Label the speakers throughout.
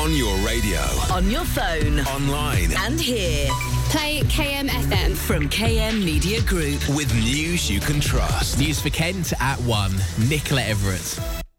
Speaker 1: On your radio.
Speaker 2: On your phone.
Speaker 1: Online.
Speaker 2: And here.
Speaker 3: Play KM FM.
Speaker 2: From KM Media Group.
Speaker 1: With news you can trust.
Speaker 4: News for Kent at 1. Nicola Everett.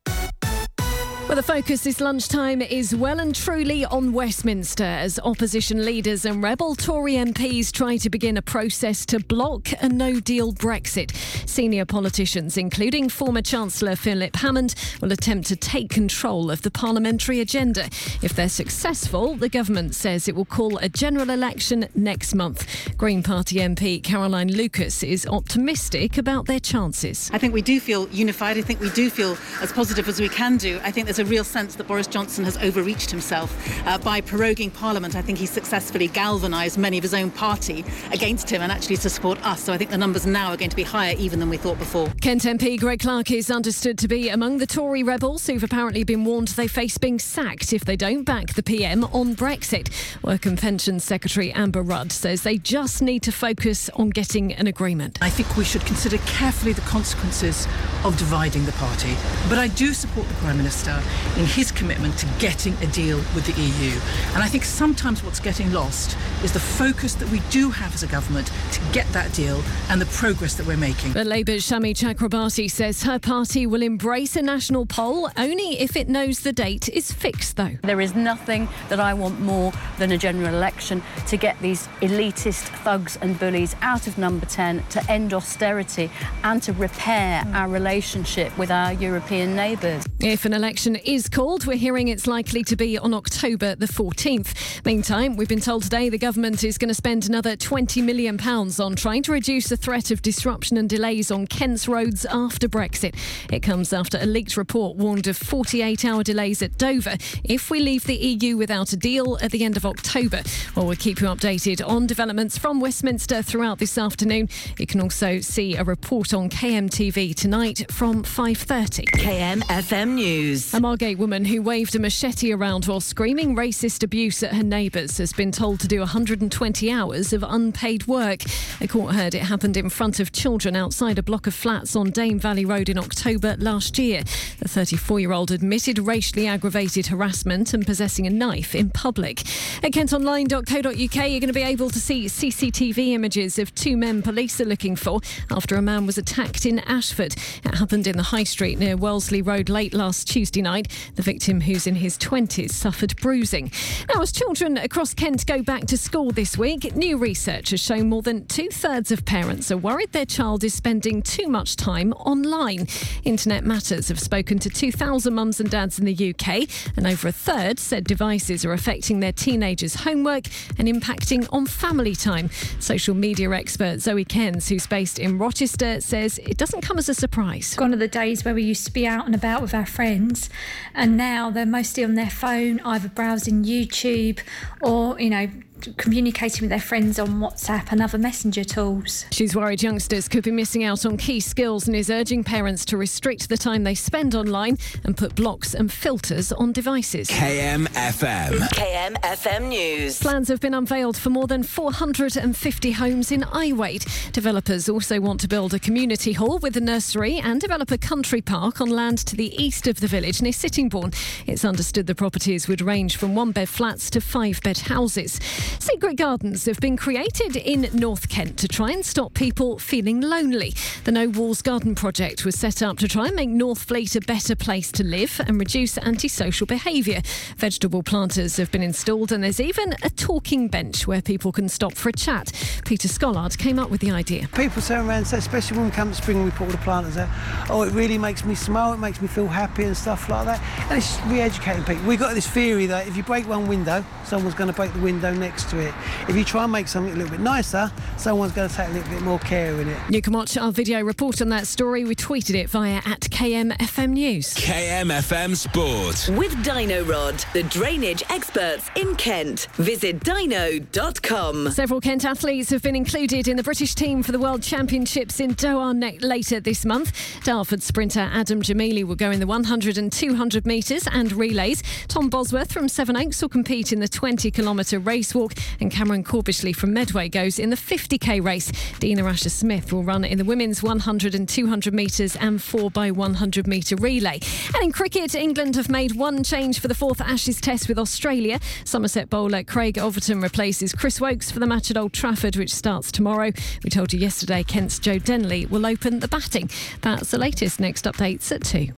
Speaker 5: Well, the focus this lunchtime is well and truly on Westminster as opposition leaders and rebel Tory MPs try to begin a process to block a no-deal Brexit. Senior politicians, including former Chancellor Philip Hammond, will attempt to take control of the parliamentary agenda. If they're successful, the government says it will call a general election next month. Green Party MP Caroline Lucas is optimistic about their chances.
Speaker 6: I think we do feel unified. I think we do feel as positive as we can do. I think there's a real sense that Boris Johnson has overreached himself by proroguing Parliament. I think he successfully galvanised many of his own party against him and actually to support us. So I think the numbers now are going to be higher even than we thought before.
Speaker 5: Kent MP Greg Clark is understood to be among the Tory rebels who've apparently been warned they face being sacked if they don't back the PM on Brexit. Work and Pensions Secretary Amber Rudd says they just need to focus on getting an agreement.
Speaker 7: I think we should consider carefully the consequences of dividing the party. But I do support the Prime Minister in his commitment to getting a deal with the EU. And I think sometimes what's getting lost is the focus that we do have as a government to get that deal and the progress that we're making.
Speaker 5: But Labour's Shami Chakrabarti says her party will embrace a national poll only if it knows the date is fixed, though.
Speaker 8: There is nothing that I want more than a general election to get these elitist thugs and bullies out of number 10, to end austerity and to repair our relationship with our European neighbours.
Speaker 5: If an election is called, we're hearing it's likely to be on October the 14th. Meantime, we've been told today the government is going to spend another £20 million on trying to reduce the threat of disruption and delays on Kent's roads after Brexit. It comes after a leaked report warned of 48-hour delays at Dover if we leave the EU without a deal at the end of October. Well, we'll keep you updated on developments from Westminster throughout this afternoon. You can also see a report on KMTV tonight from 5:30.
Speaker 2: KM FM News.
Speaker 5: A Margate woman who waved a machete around while screaming racist abuse at her neighbours has been told to do 120 hours of unpaid work. A court heard it happened in front of children outside a block of flats on Dame Valley Road in October last year. The 34-year-old admitted racially aggravated harassment and possessing a knife in public. At kentonline.co.uk, you're going to be able to see CCTV images of two men police are looking for after a man was attacked in Ashford. It happened in the High Street near Wellesley Road late last Tuesday night. The victim, who's in his 20s, suffered bruising. Now, as children across Kent go back to school this week, new research has shown more than 2/3 of parents are worried their child is spending too much time online. Internet Matters have spoken to 2,000 mums and dads in the UK, and over a third said devices are affecting their teenagers' homework and impacting on family time. Social media expert Zoe Kens, who's based in Rochester, says it doesn't come as a surprise.
Speaker 9: Gone are the days where we used to be out and about with our friends, and now they're mostly on their phone, either browsing YouTube or, communicating with their friends on WhatsApp and other messenger tools.
Speaker 5: She's worried youngsters could be missing out on key skills and is urging parents to restrict the time they spend online and put blocks and filters on devices.
Speaker 1: KM FM.
Speaker 2: KM FM News.
Speaker 5: Plans have been unveiled for more than 450 homes in Iwade. Developers also want to build a community hall with a nursery and develop a country park on land to the east of the village near Sittingbourne. It's understood the properties would range from 1-bed flats to 5-bed houses. Secret gardens have been created in North Kent to try and stop people feeling lonely. The No Walls Garden Project was set up to try and make Northfleet a better place to live and reduce antisocial behaviour. Vegetable planters have been installed and there's even a talking bench where people can stop for a chat. Peter Scollard came up with the idea.
Speaker 10: People turn around and say, especially when we come to spring and we put all the planters out, oh, it really makes me smile, it makes me feel happy and stuff like that. And it's re-educating people. We've got this theory that if you break one window, someone's going to break the window next to it. If you try and make something a little bit nicer, someone's going to take a little bit more care in it.
Speaker 5: You can watch our video report on that story. We tweeted it via @KMFM News.
Speaker 1: KMFM Sport.
Speaker 2: With Dino Rod, the drainage experts in Kent. Visit dino.com.
Speaker 5: Several Kent athletes have been included in the British team for the World Championships in Doha later this month. Dartford sprinter Adam Jamili will go in the 100 and 200 metres and relays. Tom Bosworth from Sevenoaks will compete in the 20-kilometre race walk. York. And Cameron Corbishley from Medway goes in the 50k race. Dina Asher-Smith will run in the women's 100 and 200 metres and 4x100 metre relay. And in cricket, England have made one change for the fourth Ashes Test with Australia. Somerset bowler Craig Overton replaces Chris Wokes for the match at Old Trafford, which starts tomorrow. We told you yesterday Kent's Joe Denley will open the batting. That's the latest. Next updates at 2.